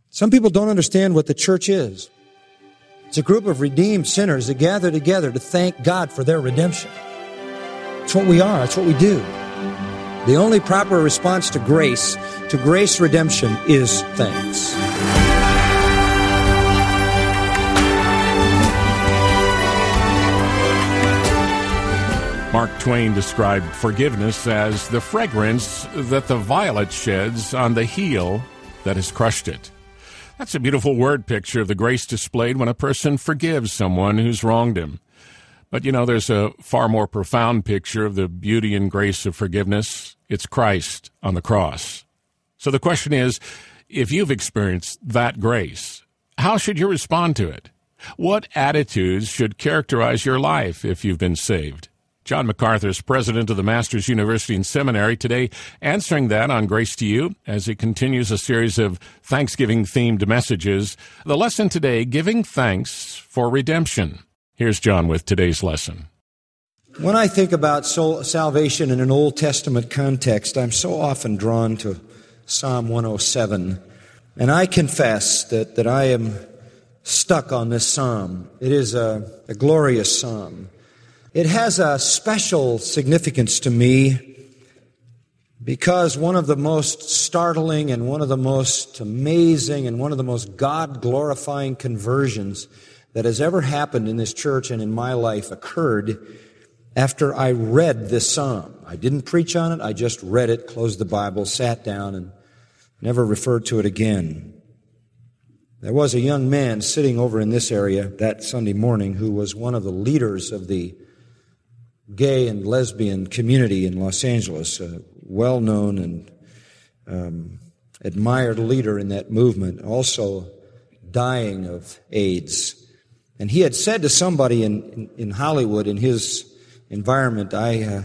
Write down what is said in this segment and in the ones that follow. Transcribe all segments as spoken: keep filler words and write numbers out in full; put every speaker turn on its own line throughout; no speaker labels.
Some people don't understand what the church is. It's a group of redeemed sinners that gather together to thank God for their redemption. It's what we are. It's what we do. The only proper response to grace, to grace redemption, is thanks.
Mark Twain described forgiveness as the fragrance that the violet sheds on the heel that has crushed it. That's a beautiful word picture of the grace displayed when a person forgives someone who's wronged him. But, you know, there's a far more profound picture of the beauty and grace of forgiveness. It's Christ on the cross. So the question is, if you've experienced that grace, how should you respond to it? What attitudes should characterize your life if you've been saved? John MacArthur is president of the Masters University and Seminary, today answering that on Grace to You as he continues a series of Thanksgiving-themed messages. The lesson today, giving thanks for redemption. Here's John with today's lesson.
When I think about soul, salvation in an Old Testament context, I'm so often drawn to Psalm one oh seven. And I confess that, that I am stuck on this psalm. It is a, a glorious psalm. It has a special significance to me because one of the most startling and one of the most amazing and one of the most God-glorifying conversions that has ever happened in this church and in my life occurred after I read this psalm. I didn't preach on it. I just read it, closed the Bible, sat down, and never referred to it again. There was a young man sitting over in this area that Sunday morning who was one of the leaders of the gay and lesbian community in Los Angeles, a well-known and um, admired leader in that movement, also dying of AIDS. And he had said to somebody in, in, in Hollywood, in his environment, I, uh,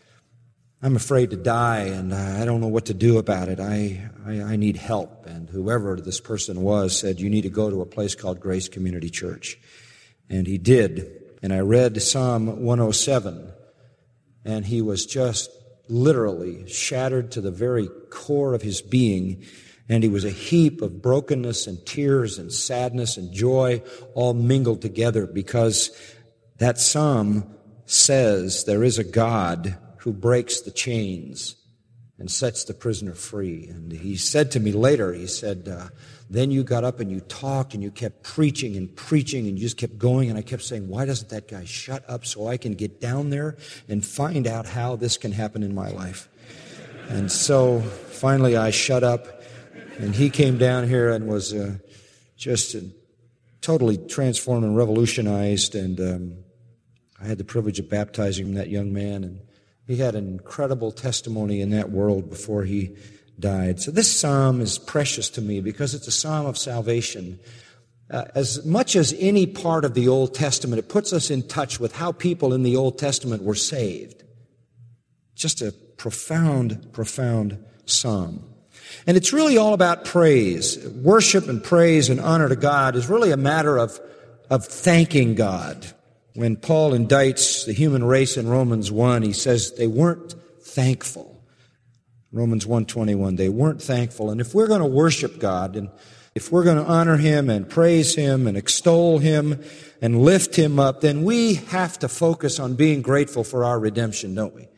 I'm afraid to die, and I don't know what to do about it. I, I, I need help. And whoever this person was said, you need to go to a place called Grace Community Church. And he did. And I read Psalm one oh seven, and he was just literally shattered to the very core of his being, and he was a heap of brokenness and tears and sadness and joy all mingled together, because that psalm says there is a God who breaks the chains and sets the prisoner free. And he said to me later, he said, uh, then you got up and you talked and you kept preaching and preaching and you just kept going. And I kept saying, why doesn't that guy shut up so I can get down there and find out how this can happen in my life? And so finally I shut up, and he came down here and was uh, just uh, totally transformed and revolutionized. And um, I had the privilege of baptizing that young man, and he had an incredible testimony in that world before he died. So this psalm is precious to me because it's a psalm of salvation. Uh, as much as any part of the Old Testament, it puts us in touch with how people in the Old Testament were saved. Just a profound, profound psalm. And it's really all about praise. Worship and praise and honor to God is really a matter of, of thanking God. When Paul indicts the human race in Romans one, he says they weren't thankful. Romans one twenty-one, they weren't thankful. And if we're going to worship God, and if we're going to honor Him and praise Him and extol Him and lift Him up, then we have to focus on being grateful for our redemption, don't we?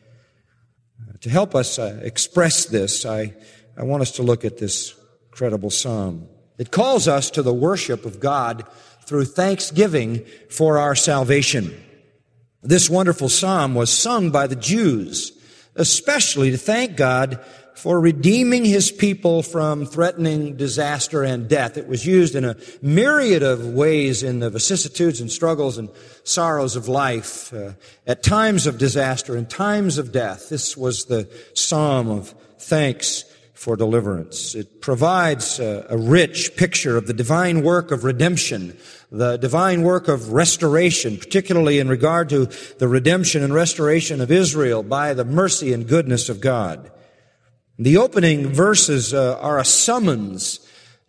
To help us uh, express this, I, I want us to look at this incredible psalm. It calls us to the worship of God through thanksgiving for our salvation. This wonderful psalm was sung by the Jews, especially to thank God for redeeming His people from threatening disaster and death. It was used in a myriad of ways in the vicissitudes and struggles and sorrows of life, uh, at times of disaster and times of death. This was the psalm of thanks for deliverance. It provides a, a rich picture of the divine work of redemption, the divine work of restoration, particularly in regard to the redemption and restoration of Israel by the mercy and goodness of God. The opening verses uh, are a summons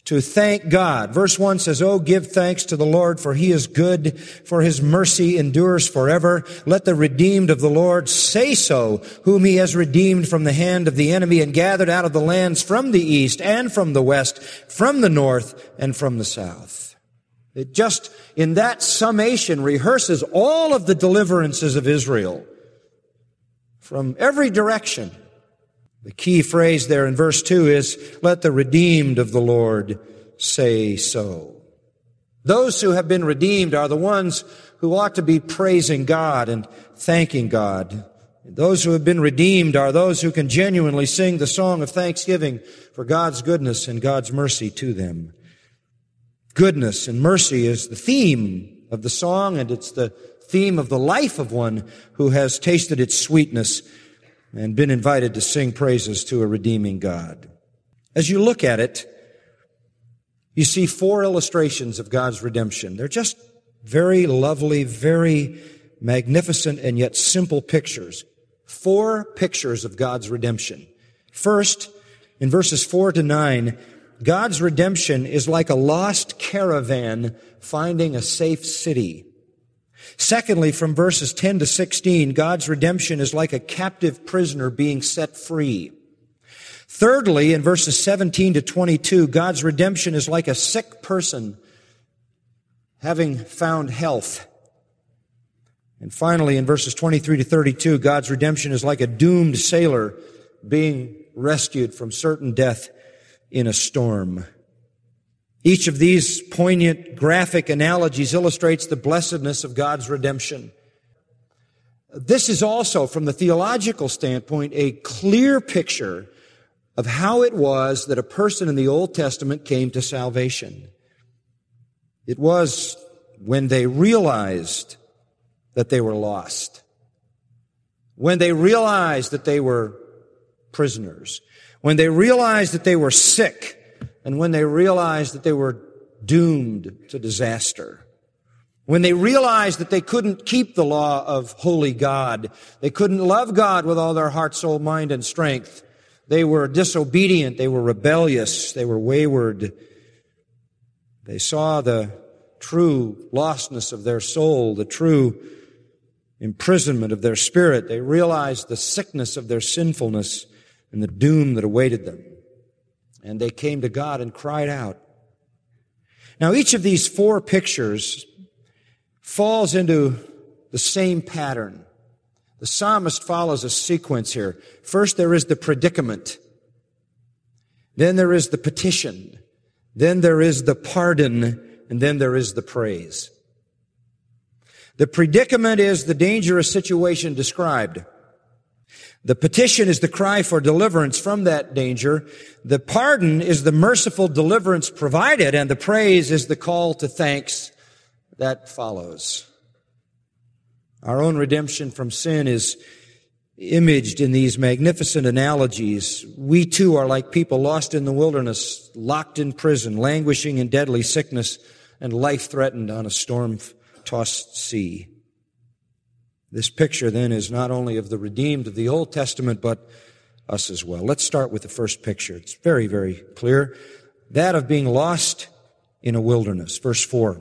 to thank God. Verse one says, "Oh, give thanks to the Lord, for He is good, for His mercy endures forever. Let the redeemed of the Lord say so, whom He has redeemed from the hand of the enemy and gathered out of the lands from the east and from the west, from the north and from the south." It just, in that summation, rehearses all of the deliverances of Israel from every direction. The key phrase there in verse two is, "Let the redeemed of the Lord say so." Those who have been redeemed are the ones who ought to be praising God and thanking God. Those who have been redeemed are those who can genuinely sing the song of thanksgiving for God's goodness and God's mercy to them. Goodness and mercy is the theme of the song, and it's the theme of the life of one who has tasted its sweetness and been invited to sing praises to a redeeming God. As you look at it, you see four illustrations of God's redemption. They're just very lovely, very magnificent, and yet simple pictures. Four pictures of God's redemption. First, in verses four to nine, God's redemption is like a lost caravan finding a safe city. Secondly, from verses ten to sixteen, God's redemption is like a captive prisoner being set free. Thirdly, in verses seventeen to twenty-two, God's redemption is like a sick person having found health. And finally, in verses twenty-three to thirty-two, God's redemption is like a doomed sailor being rescued from certain death in a storm. Each of these poignant graphic analogies illustrates the blessedness of God's redemption. This is also, from the theological standpoint, a clear picture of how it was that a person in the Old Testament came to salvation. It was when they realized that they were lost, when they realized that they were prisoners, when they realized that they were sick, and when they realized that they were doomed to disaster. When they realized that they couldn't keep the law of holy God, they couldn't love God with all their heart, soul, mind, and strength. They were disobedient, they were rebellious, they were wayward. They saw the true lostness of their soul, the true imprisonment of their spirit. They realized the sickness of their sinfulness and the doom that awaited them. And they came to God and cried out. Now, each of these four pictures falls into the same pattern. The psalmist follows a sequence here. First, there is the predicament. Then there is the petition. Then there is the pardon. And then there is the praise. The predicament is the dangerous situation described. The petition is the cry for deliverance from that danger. The pardon is the merciful deliverance provided, and the praise is the call to thanks that follows. Our own redemption from sin is imaged in these magnificent analogies. We too are like people lost in the wilderness, locked in prison, languishing in deadly sickness, and life threatened on a storm-tossed sea. This picture, then, is not only of the redeemed of the Old Testament, but us as well. Let's start with the first picture. It's very, very clear. That of being lost in a wilderness. Verse four.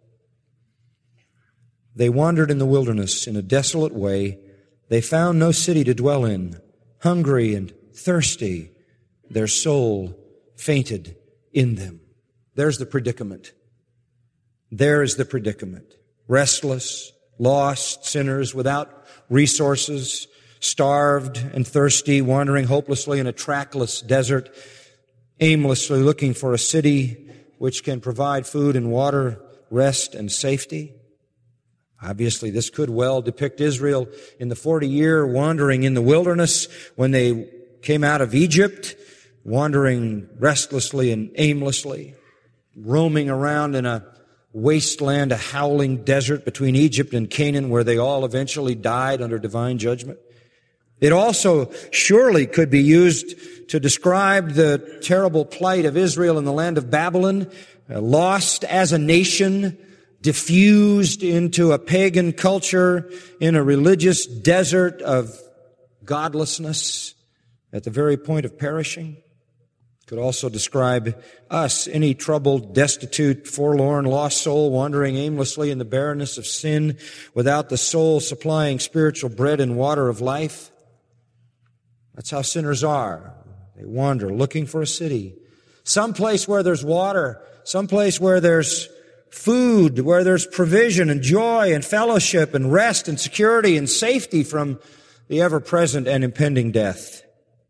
They wandered in the wilderness in a desolate way. They found no city to dwell in. Hungry and thirsty, their soul fainted in them. There's the predicament. There is the predicament. Restless, lost sinners without resources, starved and thirsty, wandering hopelessly in a trackless desert, aimlessly looking for a city which can provide food and water, rest and safety. Obviously, this could well depict Israel in the forty-year wandering in the wilderness when they came out of Egypt, wandering restlessly and aimlessly, roaming around in a wasteland, a howling desert between Egypt and Canaan, where they all eventually died under divine judgment. It also surely could be used to describe the terrible plight of Israel in the land of Babylon, uh, lost as a nation, diffused into a pagan culture in a religious desert of godlessness at the very point of perishing. Could also describe us, any troubled, destitute, forlorn, lost soul wandering aimlessly in the barrenness of sin without the soul supplying spiritual bread and water of life. That's how sinners are. They wander looking for a city, some place where there's water, some place where there's food, where there's provision and joy and fellowship and rest and security and safety from the ever-present and impending death.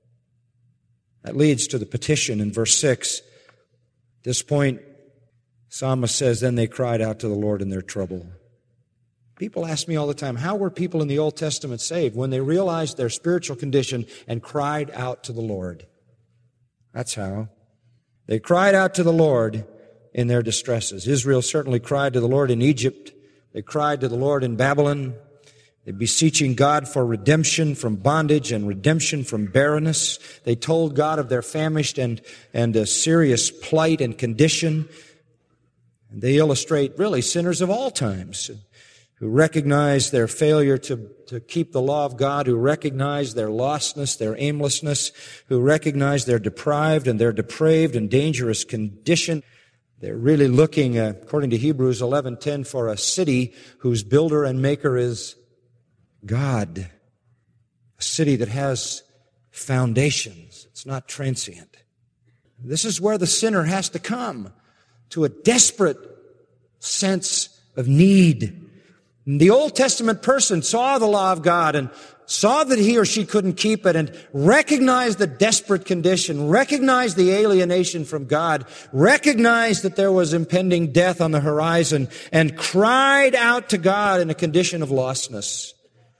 That leads to the petition in verse six. At this point, psalmist says, then they cried out to the Lord in their trouble. People ask me all the time, how were people in the Old Testament saved? When they realized their spiritual condition and cried out to the Lord. That's how. They cried out to the Lord in their distresses. Israel certainly cried to the Lord in Egypt. They cried to the Lord in Babylon. They beseeching God for redemption from bondage and redemption from barrenness. They told God of their famished and, and a serious plight and condition. And they illustrate really sinners of all times who recognize their failure to, to keep the law of God, who recognize their lostness, their aimlessness, who recognize their deprived and their depraved and dangerous condition. They're really looking, uh, according to Hebrews eleven ten, for a city whose builder and maker is God, a city that has foundations. It's not transient. This is where the sinner has to come, to a desperate sense of need. The Old Testament person saw the law of God and saw that he or she couldn't keep it and recognized the desperate condition, recognized the alienation from God, recognized that there was impending death on the horizon, and cried out to God in a condition of lostness.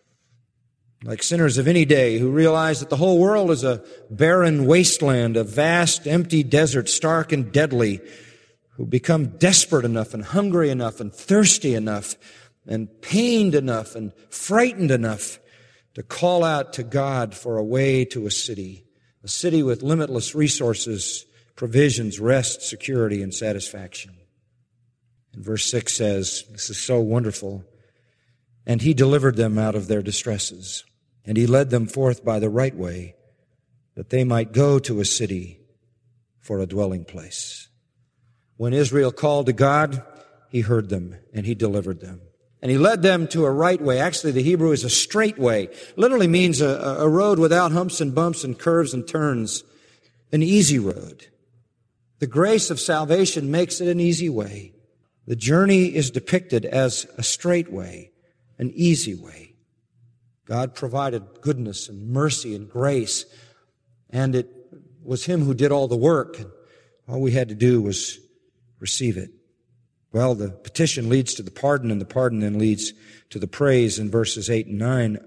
Like sinners of any day who realize that the whole world is a barren wasteland, a vast, empty desert, stark and deadly, who become desperate enough and hungry enough and thirsty enough and pained enough and frightened enough to call out to God for a way to a city, a city with limitless resources, provisions, rest, security, and satisfaction. And verse six says, this is so wonderful, and he delivered them out of their distresses. And he led them forth by the right way, that they might go to a city for a dwelling place. When Israel called to God, he heard them and he delivered them. And he led them to a right way. Actually, the Hebrew is a straight way. Literally means a, a road without humps and bumps and curves and turns. An easy road. The grace of salvation makes it an easy way. The journey is depicted as a straight way, an easy way. God provided goodness and mercy and grace, and it was him who did all the work. All we had to do was receive it. Well, the petition leads to the pardon, and the pardon then leads to the praise in verses eight and nine.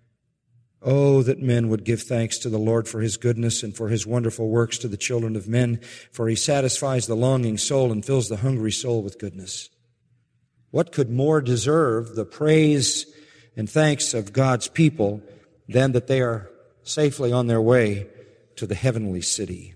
Oh, that men would give thanks to the Lord for his goodness and for his wonderful works to the children of men, for he satisfies the longing soul and fills the hungry soul with goodness. What could more deserve the praise and thanks of God's people than that they are safely on their way to the heavenly city?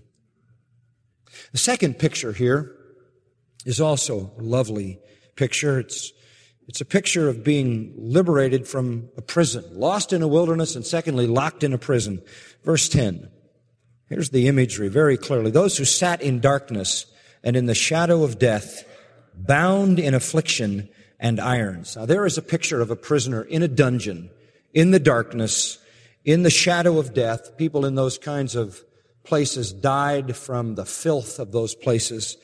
The second picture here is also a lovely picture. It's, it's a picture of being liberated from a prison, lost in a wilderness, and secondly, locked in a prison. Verse ten. Here's the imagery very clearly. Those who sat in darkness and in the shadow of death, bound in affliction and irons. Now, there is a picture of a prisoner in a dungeon, in the darkness, in the shadow of death. People in those kinds of places died from the filth of those places,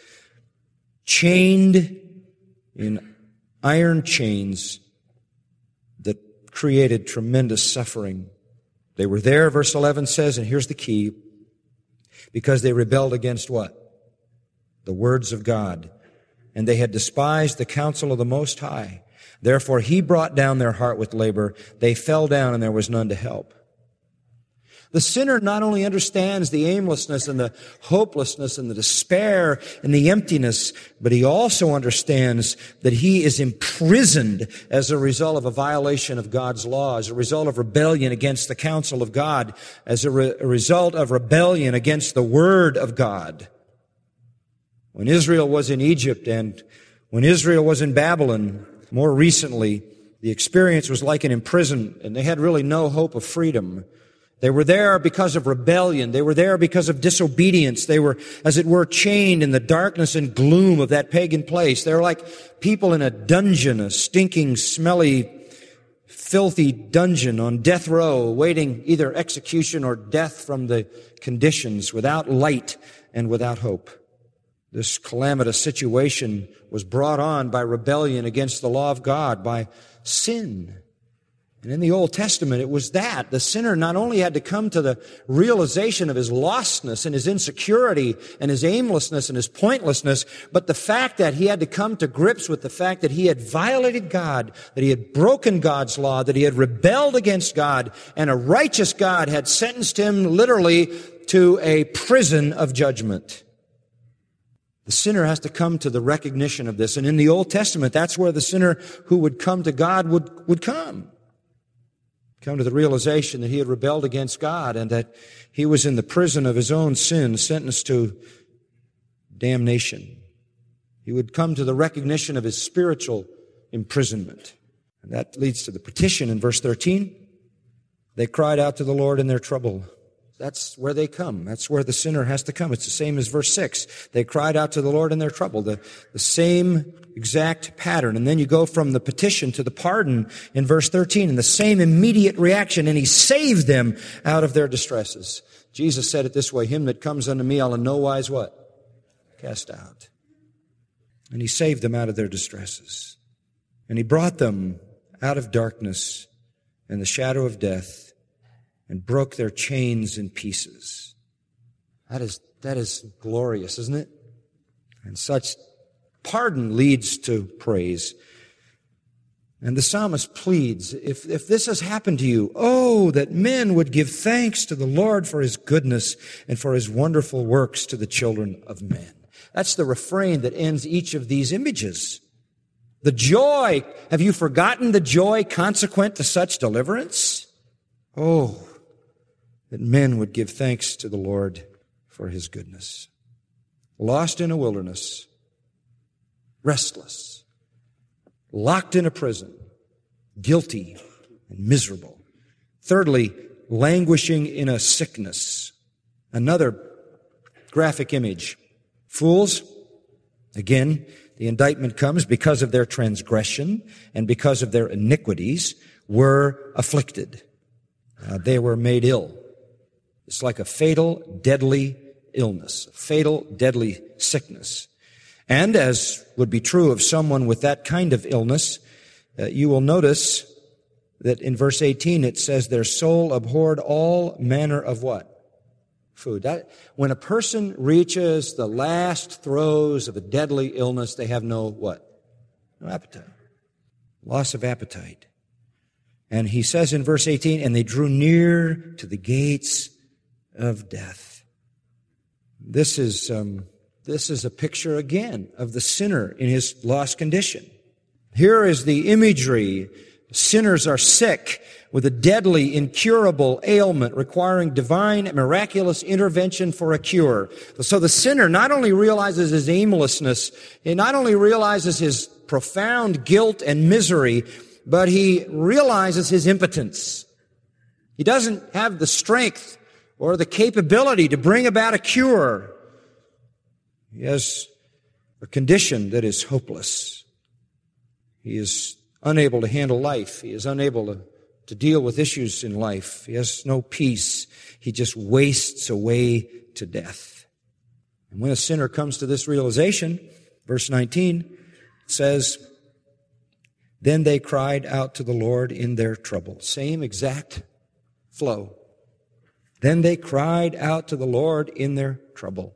chained in iron chains that created tremendous suffering. They were there, verse eleven says, and here's the key, because they rebelled against what? The words of God. And they had despised the counsel of the Most High. Therefore he brought down their heart with labor. They fell down, and there was none to help. The sinner not only understands the aimlessness and the hopelessness and the despair and the emptiness, but he also understands that he is imprisoned as a result of a violation of God's law, as a result of rebellion against the counsel of God, as a, re- a result of rebellion against the Word of God. When Israel was in Egypt and when Israel was in Babylon, more recently, the experience was like an imprisonment, and they had really no hope of freedom. They were there because of rebellion. They were there because of disobedience. They were, as it were, chained in the darkness and gloom of that pagan place. They were like people in a dungeon, a stinking, smelly, filthy dungeon on death row, awaiting either execution or death from the conditions, without light and without hope. This calamitous situation was brought on by rebellion against the law of God, by sin. And in the Old Testament, it was that. The sinner not only had to come to the realization of his lostness and his insecurity and his aimlessness and his pointlessness, but the fact that he had to come to grips with the fact that he had violated God, that he had broken God's law, that he had rebelled against God, and a righteous God had sentenced him literally to a prison of judgment. The sinner has to come to the recognition of this. And in the Old Testament, that's where the sinner who would come to God would, would come. Come to the realization that he had rebelled against God and that he was in the prison of his own sin, sentenced to damnation. He would come to the recognition of his spiritual imprisonment. And that leads to the petition in verse thirteen. They cried out to the Lord in their trouble. That's where they come. That's where the sinner has to come. It's the same as verse six. They cried out to the Lord in their trouble. The, the same exact pattern. And then you go from the petition to the pardon in verse thirteen, and the same immediate reaction, and he saved them out of their distresses. Jesus said it this way, him that comes unto me I'll in no wise what? Cast out. And he saved them out of their distresses. And he brought them out of darkness and the shadow of death, and broke their chains in pieces. That is, that is glorious, isn't it? And such pardon leads to praise. And the psalmist pleads, if, if this has happened to you, oh, that men would give thanks to the Lord for his goodness and for his wonderful works to the children of men. That's the refrain that ends each of these images. The joy, have you forgotten the joy consequent to such deliverance? Oh, that men would give thanks to the Lord for his goodness. Lost in a wilderness, restless, locked in a prison, guilty and miserable. Thirdly, languishing in a sickness. Another graphic image. Fools, again, the indictment comes because of their transgression and because of their iniquities, were afflicted. Uh, they were made ill. It's like a fatal, deadly illness, a fatal, deadly sickness. And as would be true of someone with that kind of illness, uh, you will notice that in verse eighteen it says their soul abhorred all manner of what? Food. That, when a person reaches the last throes of a deadly illness, they have no what? No appetite. Loss of appetite. And he says in verse eighteen, and they drew near to the gates of death. This is um, this is a picture again of the sinner in his lost condition. Here is the imagery. Sinners are sick with a deadly, incurable ailment requiring divine and miraculous intervention for a cure. So the sinner not only realizes his aimlessness, he not only realizes his profound guilt and misery, but he realizes his impotence. He doesn't have the strength or the capability to bring about a cure. He has a condition that is hopeless. He is unable to handle life. He is unable to, to deal with issues in life. He has no peace. He just wastes away to death. And when a sinner comes to this realization, verse nineteen says, then they cried out to the Lord in their trouble. Same exact flow. Then they cried out to the Lord in their trouble.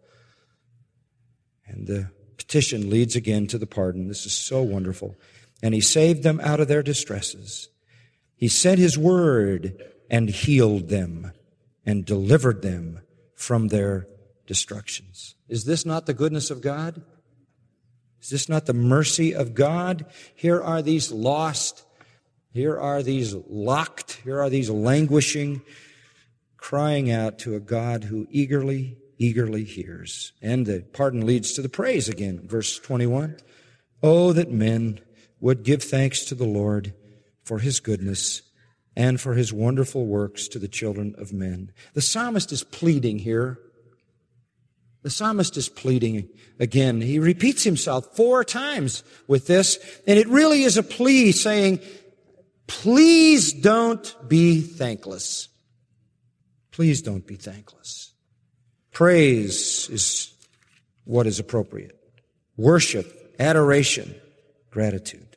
And the petition leads again to the pardon. This is so wonderful. And he saved them out of their distresses. He sent his word and healed them and delivered them from their destructions. Is this not the goodness of God? Is this not the mercy of God? Here are these lost, here are these locked, here are these languishing, crying out to a God who eagerly, eagerly hears. And the pardon leads to the praise again. Verse twenty-one. Oh, that men would give thanks to the Lord for his goodness and for his wonderful works to the children of men. The psalmist is pleading here. The psalmist is pleading again. He repeats himself four times with this, and it really is a plea saying, please don't be thankless. Please don't be thankless. Praise is what is appropriate. Worship, adoration, gratitude.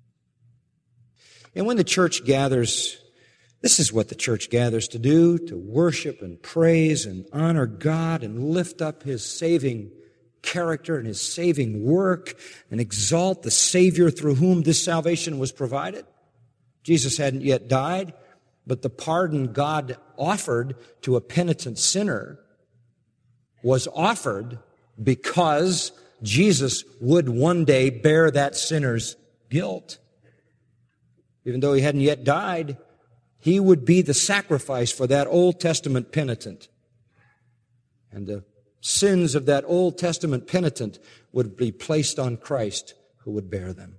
And when the church gathers, this is what the church gathers to do, to worship and praise and honor God and lift up his saving character and his saving work and exalt the Savior through whom this salvation was provided. Jesus hadn't yet died, but the pardon God offered to a penitent sinner was offered because Jesus would one day bear that sinner's guilt. Even though he hadn't yet died, he would be the sacrifice for that Old Testament penitent. And the sins of that Old Testament penitent would be placed on Christ, who would bear them.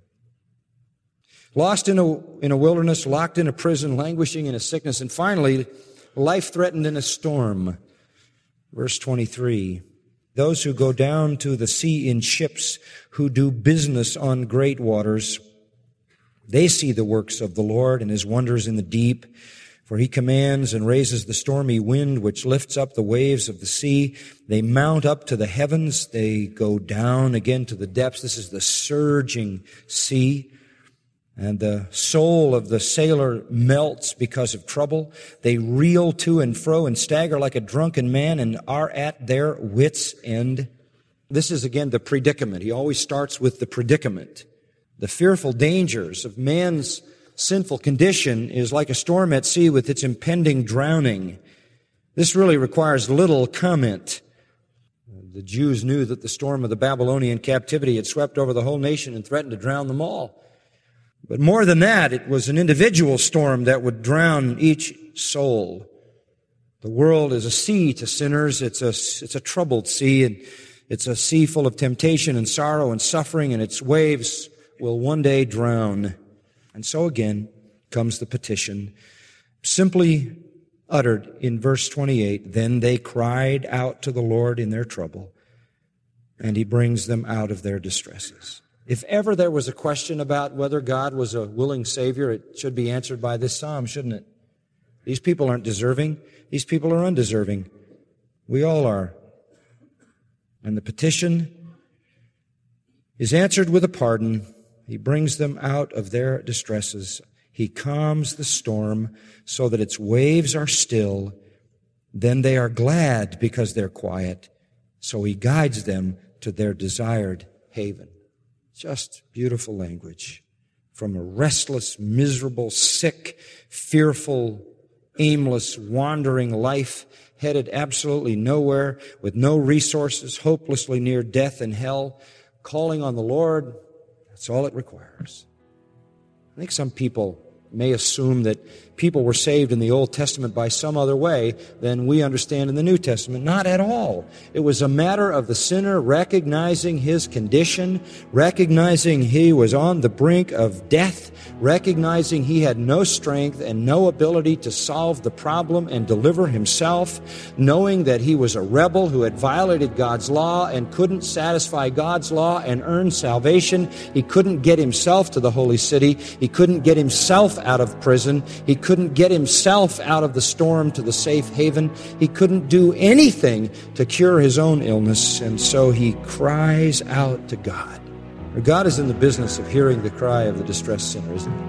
Lost in a, in a wilderness, locked in a prison, languishing in a sickness, and finally, life threatened in a storm. Verse twenty-three, those who go down to the sea in ships, who do business on great waters, they see the works of the Lord and his wonders in the deep. For he commands and raises the stormy wind, which lifts up the waves of the sea. They mount up to the heavens. They go down again to the depths. This is the surging sea. And the soul of the sailor melts because of trouble. They reel to and fro and stagger like a drunken man and are at their wits' end. This is again the predicament. He always starts with the predicament. The fearful dangers of man's sinful condition is like a storm at sea with its impending drowning. This really requires little comment. The Jews knew that the storm of the Babylonian captivity had swept over the whole nation and threatened to drown them all. But more than that, it was an individual storm that would drown each soul. The world is a sea to sinners. It's a, it's a troubled sea, and it's a sea full of temptation and sorrow and suffering, and its waves will one day drown. And so again comes the petition, simply uttered in verse twenty-eight, then they cried out to the Lord in their trouble, and he brings them out of their distresses. If ever there was a question about whether God was a willing Savior, it should be answered by this psalm, shouldn't it? These people aren't deserving. These people are undeserving. We all are. And the petition is answered with a pardon. He brings them out of their distresses. He calms the storm so that its waves are still. Then they are glad because they're quiet. So he guides them to their desired haven. Just beautiful language. From a restless, miserable, sick, fearful, aimless, wandering life, headed absolutely nowhere, with no resources, hopelessly near death and hell, calling on the Lord, that's all it requires. I think some people may assume that people were saved in the Old Testament by some other way than we understand in the New Testament. Not at all. It was a matter of the sinner recognizing his condition, recognizing he was on the brink of death, recognizing he had no strength and no ability to solve the problem and deliver himself, knowing that he was a rebel who had violated God's law and couldn't satisfy God's law and earn salvation. He couldn't get himself to the holy city. He couldn't get himself out of prison. He couldn't get himself out of the storm to the safe haven. He couldn't do anything to cure his own illness, and so he cries out to God. God is in the business of hearing the cry of the distressed sinner, isn't he?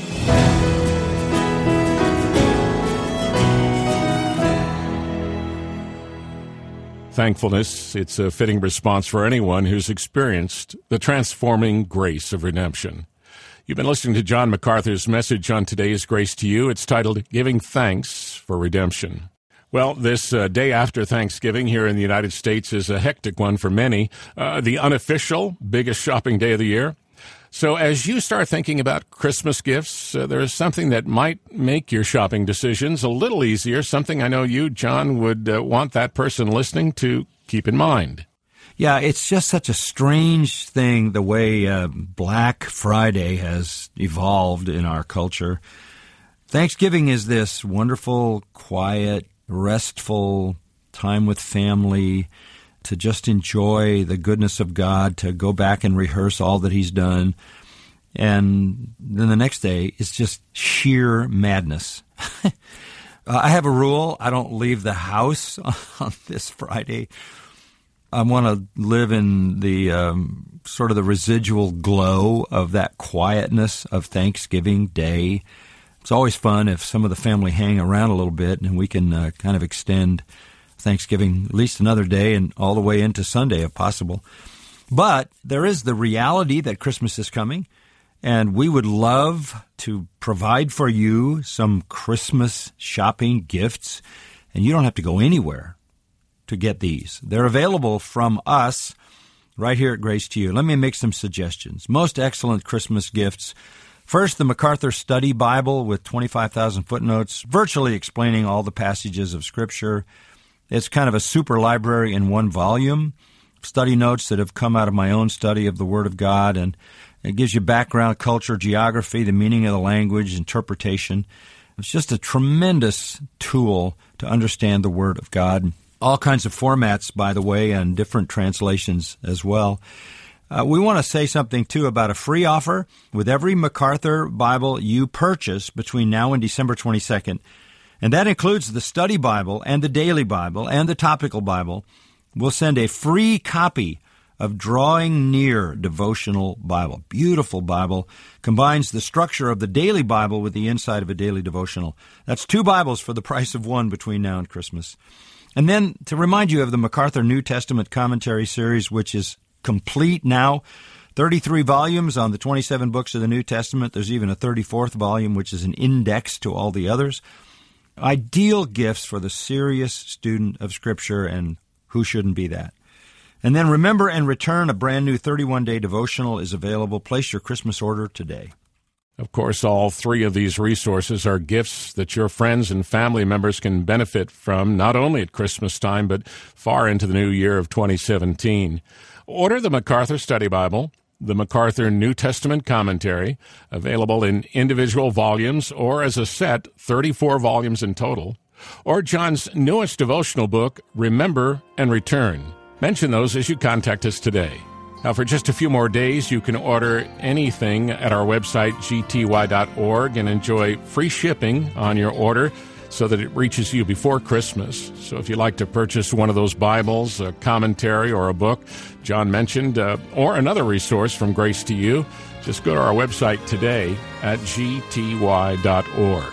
Thankfulness, it's a fitting response for anyone who's experienced the transforming grace of redemption. You've been listening to John MacArthur's message on today's Grace to You. It's titled, Giving Thanks for Redemption. Well, this uh, day after Thanksgiving here in the United States is a hectic one for many, uh, the unofficial biggest shopping day of the year. So as you start thinking about Christmas gifts, uh, there is something that might make your shopping decisions a little easier, something I know you, John, would uh, want that person listening to keep in mind.
Yeah, it's just such a strange thing, the way uh, Black Friday has evolved in our culture. Thanksgiving is this wonderful, quiet, restful time with family to just enjoy the goodness of God, to go back and rehearse all that He's done. And then the next day, it's just sheer madness. uh, I have a rule. I don't leave the house on this Friday. I want to live in the um, sort of the residual glow of that quietness of Thanksgiving Day. It's always fun if some of the family hang around a little bit and we can uh, kind of extend Thanksgiving at least another day and all the way into Sunday if possible. But there is the reality that Christmas is coming, and we would love to provide for you some Christmas shopping gifts, and you don't have to go anywhere to get these. They're available from us right here at Grace to You. Let me make some suggestions. Most excellent Christmas gifts. First, the MacArthur Study Bible with twenty-five thousand footnotes, virtually explaining all the passages of Scripture. It's kind of a super library in one volume. Study notes that have come out of my own study of the Word of God, and it gives you background, culture, geography, the meaning of the language, interpretation. It's just a tremendous tool to understand the Word of God. All kinds of formats, by the way, and different translations as well. Uh, we want to say something, too, about a free offer. With every MacArthur Bible you purchase between now and December twenty-second, and that includes the Study Bible and the Daily Bible and the Topical Bible, we'll send a free copy of Drawing Near Devotional Bible. Beautiful Bible. Combines the structure of the Daily Bible with the inside of a daily devotional. That's two Bibles for the price of one between now and Christmas. And then to remind you of the MacArthur New Testament Commentary Series, which is complete now. thirty-three volumes on the twenty-seven books of the New Testament. There's even a thirty-fourth volume, which is an index to all the others. Ideal gifts for the serious student of Scripture, and who shouldn't be that? And then Remember and Return, a brand new thirty-one day devotional, is available. Place your Christmas order today.
Of course, all three of these resources are gifts that your friends and family members can benefit from, not only at Christmas time, but far into the new year of twenty seventeen. Order the MacArthur Study Bible, the MacArthur New Testament Commentary, available in individual volumes or as a set, thirty-four volumes in total, or John's newest devotional book, Remember and Return. Mention those as you contact us today. Now, for just a few more days, you can order anything at our website, g t y dot org, and enjoy free shipping on your order so that it reaches you before Christmas. So if you'd like to purchase one of those Bibles, a commentary, or a book John mentioned, uh, or another resource from Grace to You, just go to our website today at g t y dot org.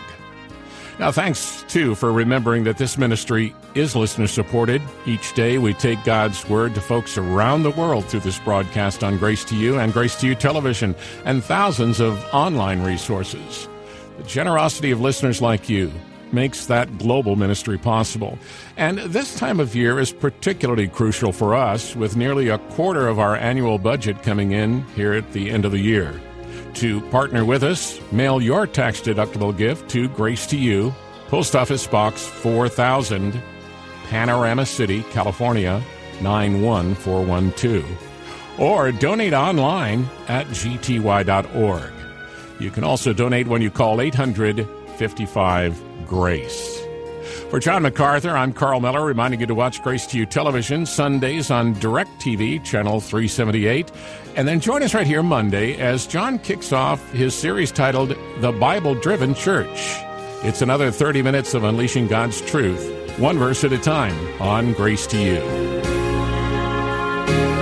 Now, thanks, too, for remembering that this ministry is listener-supported. Each day we take God's Word to folks around the world through this broadcast on Grace to You and Grace to You Television and thousands of online resources. The generosity of listeners like you makes that global ministry possible. And this time of year is particularly crucial for us, with nearly a quarter of our annual budget coming in here at the end of the year. To partner with us, mail your tax-deductible gift to Grace to You, Post Office Box four thousand, Panorama City, California, nine one four one two. Or donate online at g t y dot org. You can also donate when you call eight hundred, fifty-five, GRACE. For John MacArthur, I'm Carl Miller, reminding you to watch Grace to You Television Sundays on DirecTV, Channel three seventy-eight. And then join us right here Monday as John kicks off his series titled The Bible-Driven Church. It's another thirty minutes of unleashing God's truth, one verse at a time, on Grace to You.